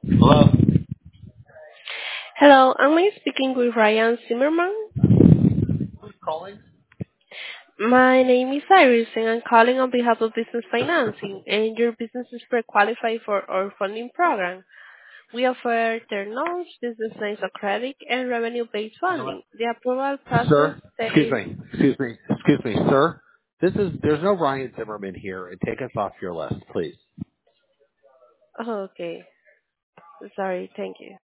Hello? Hello, am I speaking with Ryan Zimmerman? Who's calling? My name is Iris, and I'm calling on behalf of Business Financing, and your business is pre-qualified for our funding program. We offer term loans, business lines of credit, and revenue-based You know what? funding. The approval process Sir? Excuse takes... me. Excuse me, sir. There's no Ryan Zimmerman here, and take us off your list, please. Oh, okay. Sorry, thank you.